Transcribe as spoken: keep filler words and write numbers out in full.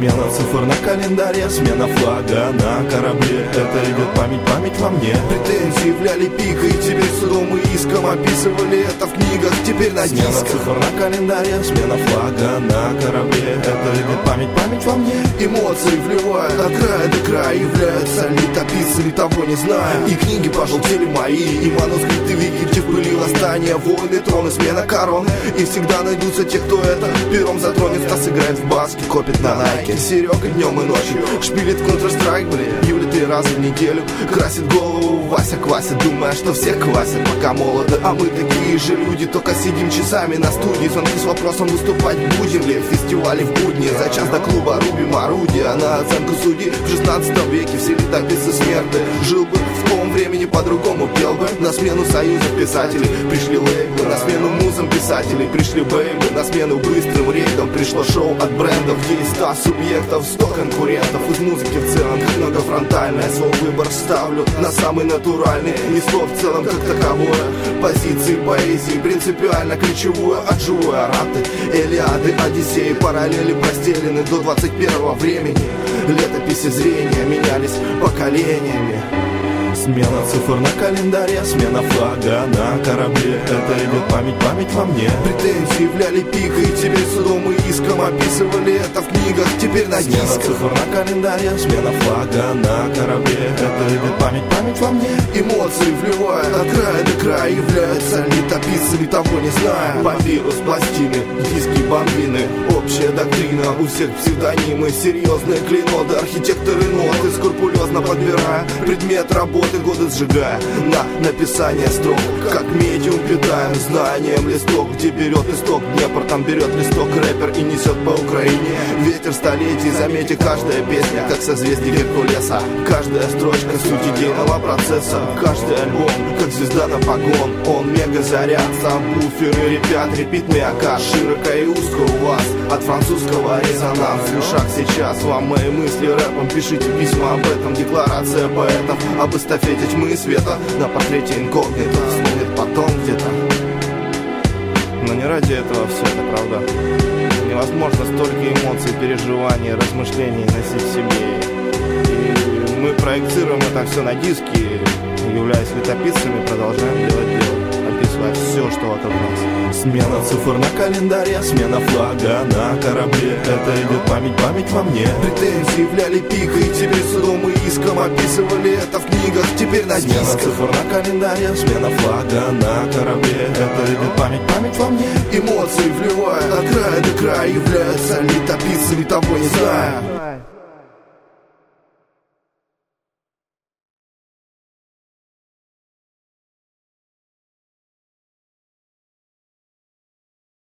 Смена цифр на календаре, смена флага на корабле. Это идет память, память во мне. Претензии являли пикой, теперь судом и иском описывали это в книгах, теперь на дисках. Смена цифр на календаре, смена флага на корабле. Это идет память, память во мне. Эмоции вливают от края до края, являются летописцами, того не знаю. И книги пожелтели мои, и манускрипты в Египте были восстания, войны, троны, смена корон. И всегда найдутся те, кто это пером затронет. Стас играет в баски, копит на найке. Серега днем и ночью шпилит Counter-Strike, блин. Юля три раза в неделю красит голову, Вася квасит, думая, что все квасят, пока молоды. А мы такие же люди, только сидим часами на студии. Звонки с вопросом, выступать будем ли в фестивале в будни. За час до клуба рубим орудия на оценку судей. В шестнадцатом веке все летописцы смерты. Жил бы в том времени по-другому, пел бы. На смену союза писателей пришли лейблы, на смену музам писателей пришли бейблы, на смену быстрым рейдам пришло шоу от брендов, где есть ста субъектов, сто конкурентов. Из музыки в целом как многофронтальная, свой выбор ставлю на самый натуральный. И слов в целом как таковое, позиции поэзии принципиально ключевое. Отживую араты, Илиады, Одиссеи, параллели прострелены до двадцать первого времени. Летописи зрения менялись поколениями. Смена цифр на календаре, смена флага на корабле. Это идет память, память во мне. Претензии являли пикой, теперь судом и иском описывали это в книгах, теперь на Смена дисках. цифр на календаре, смена флага на корабле. Это идет память, память во мне. Эмоции вливают от края до края, являются летописцами, того не знаю. Папирус, пластины, диски, бомбины, общая доктрина, у всех псевдонимы, серьезные клейноды, архитекторы ноты, скрупулезно подбирая предмет работы, годы сжигая на написание строк. Как медиум питаем знанием листок, где берет исток Днепр, там берет листок рэпер и несет по Украине ветер столетий. Заметьте, каждая песня как созвездие Геркулеса, каждая строчка суть идейного процесса, каждый альбом как звезда на погон. Он мега заряд, сабвуферы ребят, репит мякаш, широко и узко у вас от французского резонанс. В ушах сейчас вам мои мысли рэпом, пишите письма об этом, декларация поэтов об эстафете тьмы и света на портрете инкогнито вспомнит потом где-то. Но не ради этого все это, правда. Невозможно столько эмоций, переживаний, размышлений носить в себе. И мы проецируем это все на диски, являясь летописцами, продолжаем делать дело, описывать все, что вокруг нас. Смена цифр на календаре, смена флага на корабле. Это идет память, память во мне. Претензии являли пикой, теперь судом и иском описывали это в книгах, теперь на Смена дисках. цифр на календаре, смена флага на корабле. Это идет память, память во мне. Эмоции вливают от края до края, являются летописцами, того не знаю.